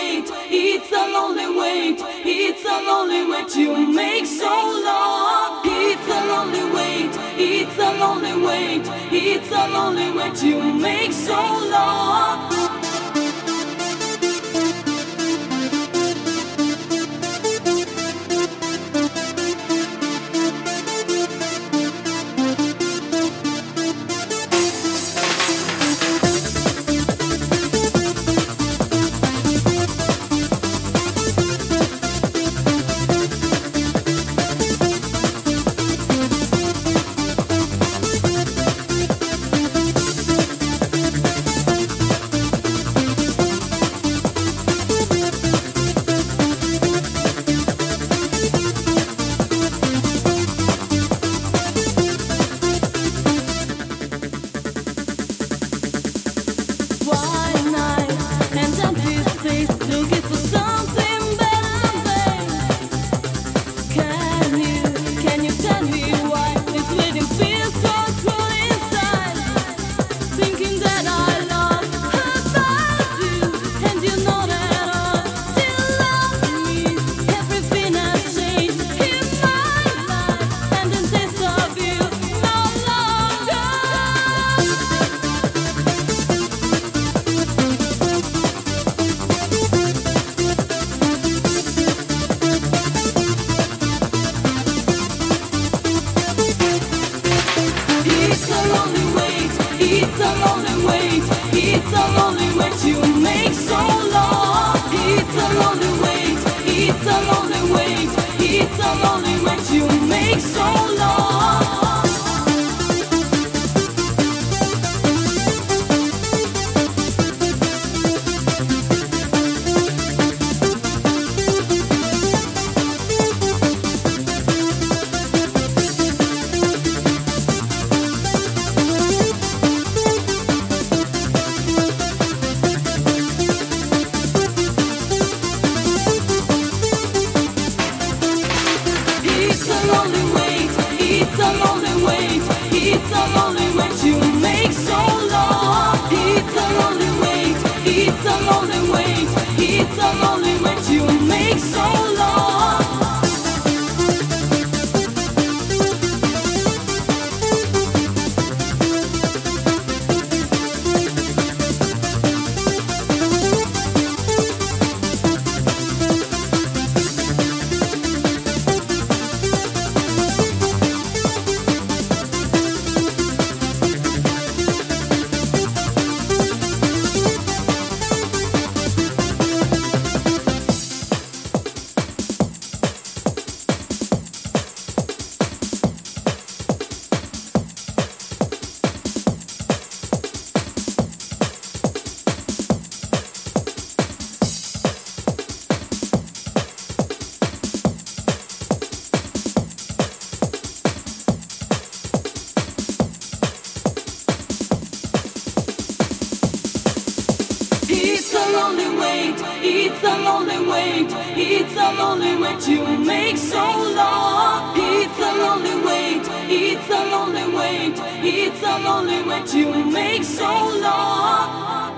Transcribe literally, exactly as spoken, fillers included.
wait. It's a lonely wait. It's a lonely wait you make so long. It's a lonely wait. It's a lonely wait. It's a lonely wait you make so long. It's a lonely wait you make so long. It's a lonely wait. It's a lonely wait. It's a lonely wait you make so long. It's a lonely wait you make so long. It's a lonely wait. It's a lonely wait. It's a lonely wait you make so long. It's a lonely wait. It's a lonely wait. It's a lonely wait you make so long. It's a lonely wait. It's a lonely wait. It's a lonely wait you make so long.